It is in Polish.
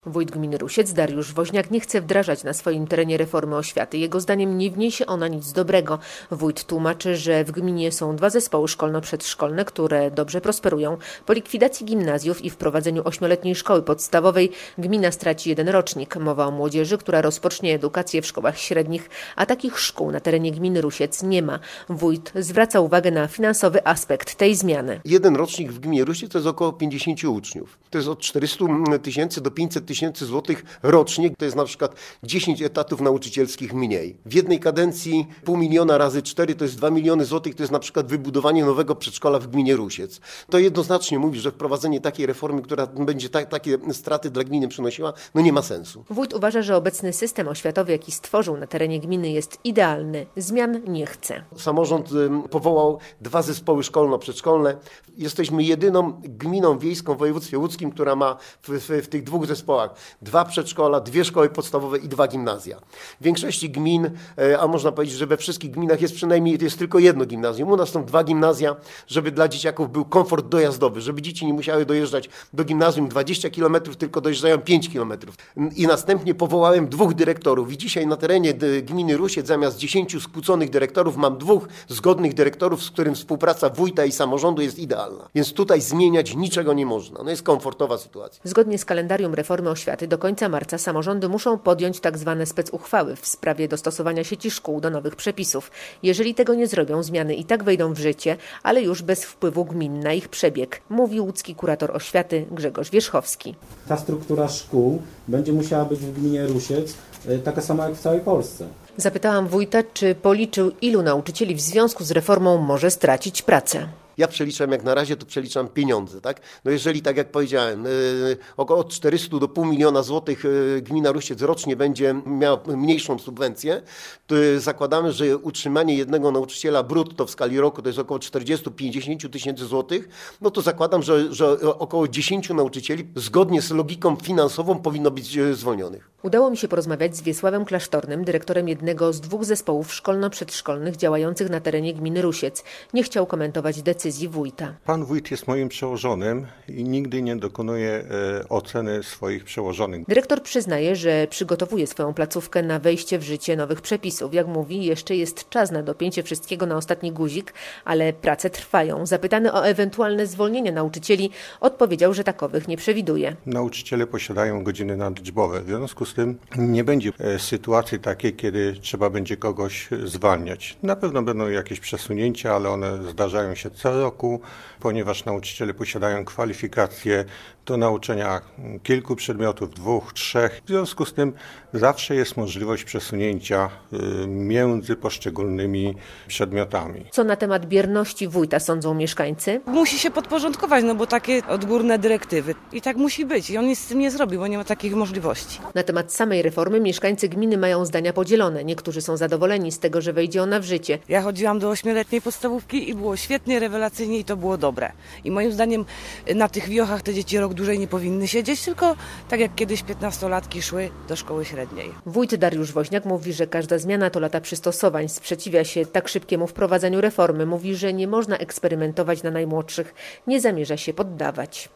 Wójt gminy Rusiec Dariusz Woźniak nie chce wdrażać na swoim terenie reformy oświaty. Jego zdaniem nie wniesie ona nic dobrego. Wójt tłumaczy, że w gminie są 2 zespoły szkolno-przedszkolne, które dobrze prosperują. Po likwidacji gimnazjów i wprowadzeniu 8-letniej szkoły podstawowej gmina straci 1 rocznik. Mowa o młodzieży, która rozpocznie edukację w szkołach średnich, a takich szkół na terenie gminy Rusiec nie ma. Wójt zwraca uwagę na finansowy aspekt tej zmiany. 1 rocznik w gminie Rusiec to jest około 50 uczniów. To jest od 400 tysięcy do 500 tysięcy złotych rocznie. To jest na przykład 10 etatów nauczycielskich mniej. W jednej kadencji 500 000 razy 4 to jest 2 miliony złotych. To jest na przykład wybudowanie nowego przedszkola w gminie Rusiec. To jednoznacznie mówi, że wprowadzenie takiej reformy, która będzie takie straty dla gminy przynosiła, nie ma sensu. Wójt uważa, że obecny system oświatowy, jaki stworzył na terenie gminy, jest idealny. Zmian nie chce. Samorząd powołał 2 zespoły szkolno-przedszkolne. Jesteśmy jedyną gminą wiejską w województwie łódzkim, która ma w tych 2 zespołach 2 przedszkola, 2 szkoły podstawowe i 2 gimnazja. W większości gmin, a można powiedzieć, że we wszystkich gminach jest tylko 1 gimnazjum. U nas są 2 gimnazja, żeby dla dzieciaków był komfort dojazdowy, żeby dzieci nie musiały dojeżdżać do gimnazjum 20 km, tylko dojeżdżają 5 km. I następnie powołałem 2 dyrektorów i dzisiaj na terenie gminy Rusiec zamiast 10 skłóconych dyrektorów mam 2 zgodnych dyrektorów, z którym współpraca wójta i samorządu jest idealna. Więc tutaj zmieniać niczego nie można. Jest komfortowa sytuacja. Zgodnie z kalendarium reformy oświaty do końca marca samorządy muszą podjąć tzw. specuchwały w sprawie dostosowania sieci szkół do nowych przepisów. Jeżeli tego nie zrobią, zmiany i tak wejdą w życie, ale już bez wpływu gmin na ich przebieg, mówi łódzki kurator oświaty Grzegorz Wierzchowski. Ta struktura szkół będzie musiała być w gminie Rusiec taka sama jak w całej Polsce. Zapytałam wójta, czy policzył, ilu nauczycieli w związku z reformą może stracić pracę. Ja przeliczam, jak na razie to przeliczam pieniądze, tak? Jeżeli, tak jak powiedziałem, około od 400 do 500 000 złotych gmina Rusiec rocznie będzie miała mniejszą subwencję, to zakładamy, że utrzymanie jednego nauczyciela brutto w skali roku to jest około 40-50 tysięcy złotych, to zakładam, że około 10 nauczycieli zgodnie z logiką finansową powinno być zwolnionych. Udało mi się porozmawiać z Wiesławem Klasztornym, dyrektorem jednego z 2 zespołów szkolno-przedszkolnych działających na terenie gminy Rusiec. Nie chciał komentować decyzji wójta. Pan wójt jest moim przełożonym i nigdy nie dokonuje oceny swoich przełożonych. Dyrektor przyznaje, że przygotowuje swoją placówkę na wejście w życie nowych przepisów. Jak mówi, jeszcze jest czas na dopięcie wszystkiego na ostatni guzik, ale prace trwają. Zapytany o ewentualne zwolnienia nauczycieli, odpowiedział, że takowych nie przewiduje. Nauczyciele posiadają godziny nadliczbowe. W związku z tym nie będzie sytuacji takiej, kiedy trzeba będzie kogoś zwalniać. Na pewno będą jakieś przesunięcia, ale one zdarzają się co roku, ponieważ nauczyciele posiadają kwalifikacje do nauczenia kilku przedmiotów, 2, 3. W związku z tym zawsze jest możliwość przesunięcia między poszczególnymi przedmiotami. Co na temat bierności wójta sądzą mieszkańcy? Musi się podporządkować, bo takie odgórne dyrektywy. I tak musi być. I on nic z tym nie zrobi, bo nie ma takich możliwości. Na temat samej reformy mieszkańcy gminy mają zdania podzielone. Niektórzy są zadowoleni z tego, że wejdzie ona w życie. Ja chodziłam do 8-letniej podstawówki i było świetnie, rewelacyjnie i to było dobre. I moim zdaniem na tych wiochach te dzieci rok dłużej nie powinny siedzieć, tylko tak jak kiedyś 15-latki szły do szkoły średniej. Wójt Dariusz Woźniak mówi, że każda zmiana to lata przystosowań. Sprzeciwia się tak szybkiemu wprowadzaniu reformy. Mówi, że nie można eksperymentować na najmłodszych. Nie zamierza się poddawać.